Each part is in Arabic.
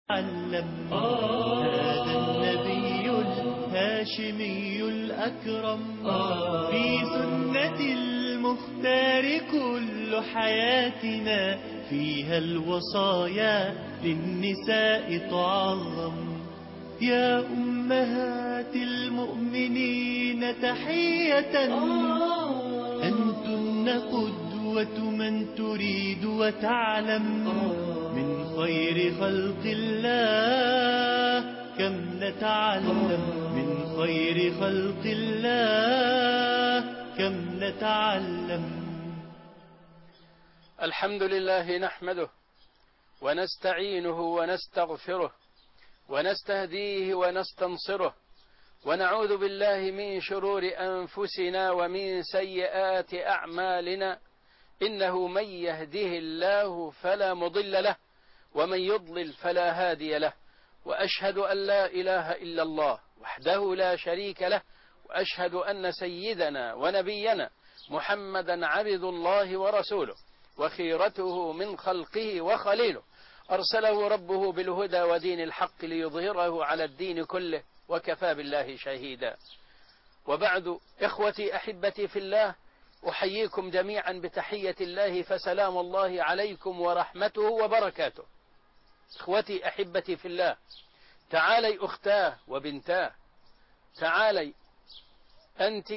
علم هذا النبي الهاشمي الأكرم في سنة المختار كل حياتنا فيها الوصايا للنساء تعظم يا أمهات المؤمنين تحية أنتن قدوة من تريد وتعلم من خير خلق الله كم نتعلم من خير خلق الله كم نتعلم. الحمد لله نحمده ونستعينه ونستغفره ونستهديه ونستنصره ونعوذ بالله من شرور أنفسنا ومن سيئات أعمالنا إنه من يهده الله فلا مضل له ومن يضلل فلا هادي له وأشهد أن لا إله إلا الله وحده لا شريك له وأشهد أن سيدنا ونبينا محمدا عبد الله ورسوله وخيرته من خلقه وخليله أرسله ربه بالهدى ودين الحق ليظهره على الدين كله وكفى بالله شهيدا. وبعد إخوتي أحبتي في الله أحييكم جميعا بتحية الله فسلام الله عليكم ورحمته وبركاته. إخوتي أحبتي في الله تعالي أختاه وبنتاه تعالي أنت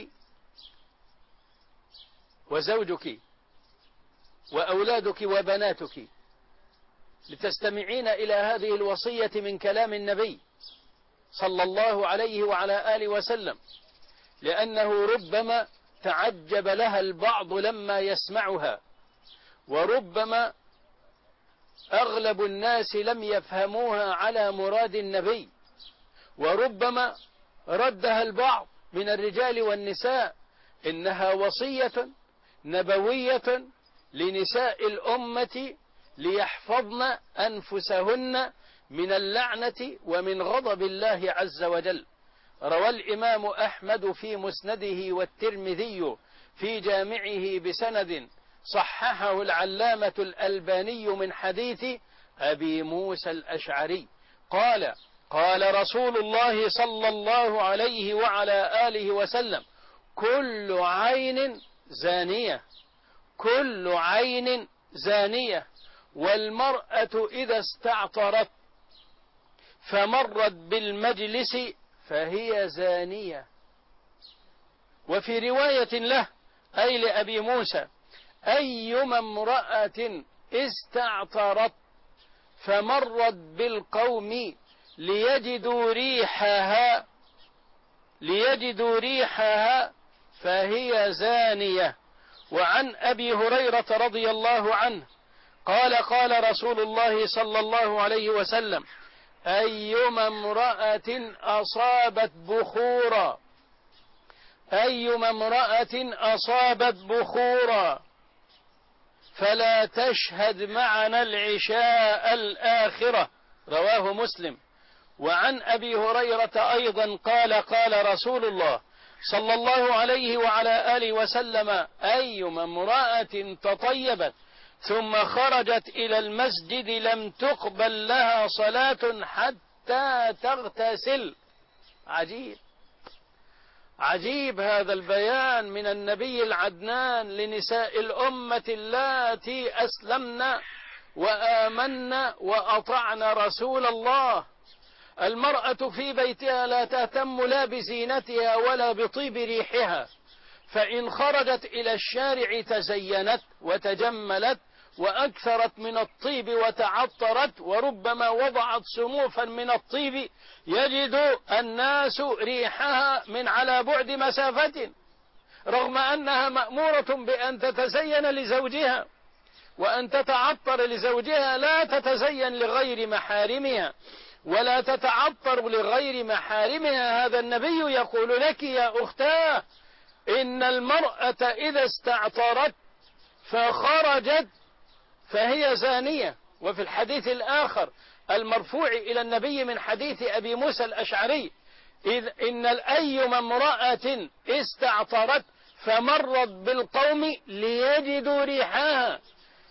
وزوجك وأولادك وبناتك لتستمعين إلى هذه الوصية من كلام النبي صلى الله عليه وعلى آله وسلم، لأنه ربما تعجب لها البعض لما يسمعها، وربما أغلب الناس لم يفهموها على مراد النبي، وربما ردها البعض من الرجال والنساء إنها وصية نبوية لنساء الأمة ليحفظن أنفسهن من اللعنة ومن غضب الله عز وجل. روى الإمام أحمد في مسنده والترمذي في جامعه بسند صححه العلامة الألباني من حديث أبي موسى الأشعري قال: قال رسول الله صلى الله عليه وعلى آله وسلم: كل عين زانية، كل عين زانية، والمرأة إذا استعطرت فمرت بالمجلس فهي زانية. وفي رواية له أي لأبي موسى: أيما امرأة استعطرت فمرت بالقوم ليجدوا ريحها فهي زانية. وعن أبي هريرة رضي الله عنه قال: قال رسول الله صلى الله عليه وسلم: أيما امرأة أصابت بخورا فلا تشهد معنا العشاء الآخرة. رواه مسلم. وعن أبي هريرة أيضا قال: قال رسول الله صلى الله عليه وعلى آله وسلم: أيما امرأة تطيبت ثم خرجت إلى المسجد لم تقبل لها صلاة حتى تغتسل. عجيب عجيب هذا البيان من النبي العدنان لنساء الأمة اللاتي أسلمن وآمن وأطعن رسول الله. المرأة في بيتها لا تهتم لا بزينتها ولا بطيب ريحها، فإن خرجت إلى الشارع تزينت وتجملت وأكثرت من الطيب وتعطرت، وربما وضعت صنوفا من الطيب يجد الناس ريحها من على بعد مسافة، رغم أنها مأمورة بأن تتزين لزوجها وأن تتعطر لزوجها، لا تتزين لغير محارمها ولا تتعطر لغير محارمها. هذا النبي يقول لك يا أختاه: إن المرأة إذا استعطرت فخرجت فهي زانية. وفي الحديث الآخر المرفوع إلى النبي من حديث أبي موسى الأشعري: إن أيما امرأة استعطرت فمرت بالقوم ليجدوا ريحها،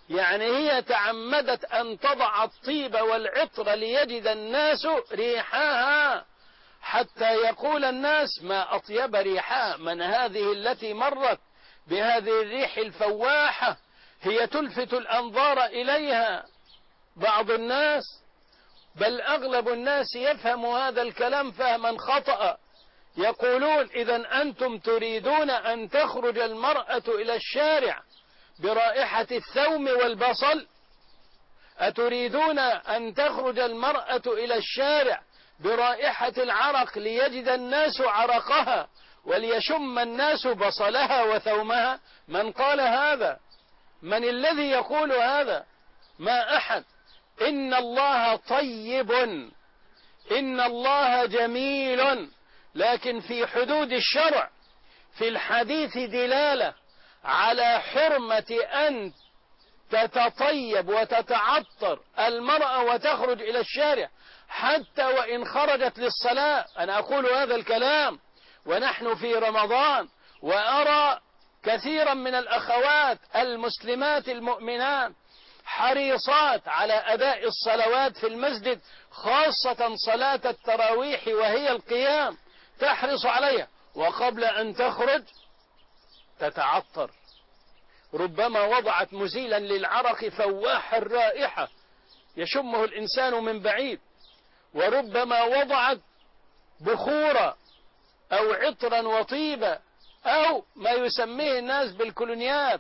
يعني هي تعمدت أن تضع الطيب والعطر ليجد الناس ريحها، حتى يقول الناس ما أطيب ريحها، من هذه التي مرت بهذه الريح الفواحة، هي تلفت الأنظار إليها. بعض الناس بل أغلب الناس يفهم هذا الكلام فهما خطأ، يقولون إذا أنتم تريدون أن تخرج المرأة إلى الشارع برائحة الثوم والبصل؟ أتريدون أن تخرج المرأة إلى الشارع برائحة العرق ليجد الناس عرقها وليشم الناس بصلها وثومها؟ من قال هذا؟ من الذي يقول هذا؟ ما أحد. إن الله طيب، إن الله جميل، لكن في حدود الشرع. في الحديث دلالة على حرمة أن تتطيب وتتعطر المرأة وتخرج إلى الشارع حتى وإن خرجت للصلاة. أنا أقول هذا الكلام ونحن في رمضان، وأرى كثيرا من الأخوات المسلمات المؤمنات حريصات على أداء الصلوات في المسجد، خاصة صلاة التراويح وهي القيام، تحرص عليها، وقبل أن تخرج تتعطر، ربما وضعت مزيلا للعرق فواح الرائحة يشمه الإنسان من بعيد، وربما وضعت بخورا أو عطرا وطيبا أو ما يسميه الناس بالكولونيات،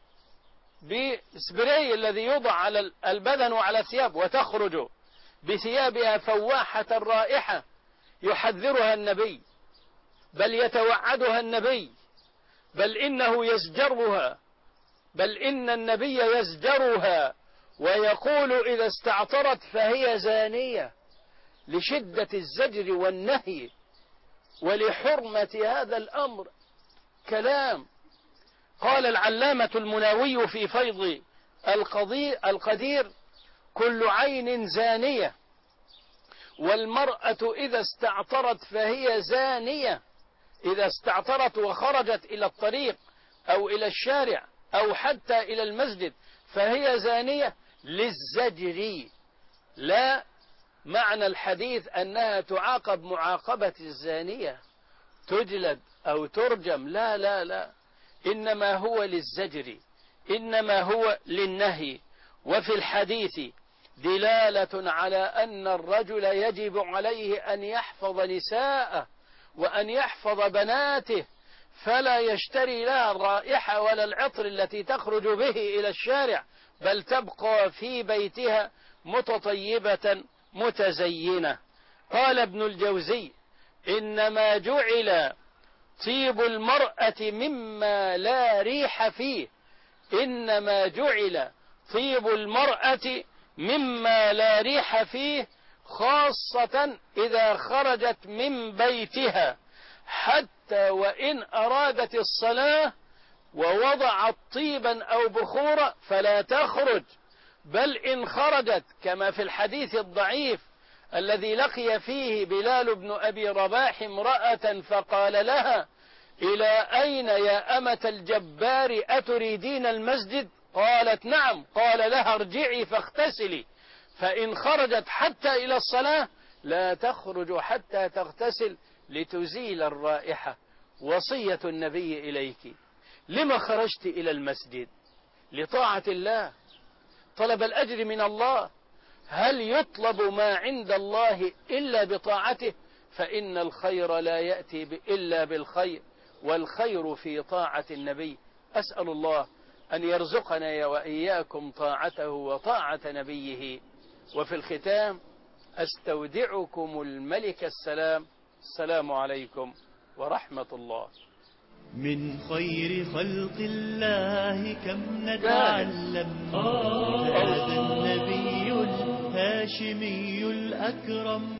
بسبراي الذي يوضع على البدن وعلى الثياب، وتخرج بثيابها فواحة الرائحة. يحذرها النبي، بل يتوعدها النبي، بل إنه يزجرها، بل إن النبي يزجرها ويقول إذا استعطرت فهي زانية، لشدة الزجر والنهي ولحرمة هذا الأمر. كلام. قال العلامة المناوي في فيض القدير: كل عين زانية، والمرأة إذا استعطرت فهي زانية. إذا استعطرت وخرجت إلى الطريق أو إلى الشارع أو حتى إلى المسجد فهي زانية للزجر، لا معنى الحديث أنها تعاقب معاقبة الزانية، تجلد أو ترجم، لا لا لا، إنما هو للزجر، إنما هو للنهي. وفي الحديث دلالة على أن الرجل يجب عليه أن يحفظ نساءه وأن يحفظ بناته، فلا يشتري لا الرائحة ولا العطر التي تخرج به إلى الشارع، بل تبقى في بيتها متطيبة متزينة. قال ابن الجوزي: إنما جعل طيب المرأة مما لا ريح فيه، إنما جعل طيب المرأة مما لا ريح فيه، خاصة إذا خرجت من بيتها، حتى وإن أرادت الصلاة ووضعت طيبا أو بخورا فلا تخرج، بل إن خرجت كما في الحديث الضعيف الذي لقي فيه بلال بن أبي رباح امرأة فقال لها: إلى أين يا أمة الجبار، أتريدين المسجد؟ قالت: نعم. قال لها: ارجعي فاغتسلي، فإن خرجت حتى إلى الصلاة لا تخرج حتى تغتسل لتزيل الرائحة. وصية النبي إليك: لما خرجت إلى المسجد؟ لطاعة الله، طلب الأجر من الله. هل يطلب ما عند الله إلا بطاعته؟ فإن الخير لا يأتي إلا بالخير، والخير في طاعة النبي. أسأل الله أن يرزقنا وإياكم طاعته وطاعة نبيه. وفي الختام أستودعكم الملك السلام. السلام عليكم ورحمة الله. من خير خلق الله كم نتعلم، هذا النبي الهاشمي الأكرم.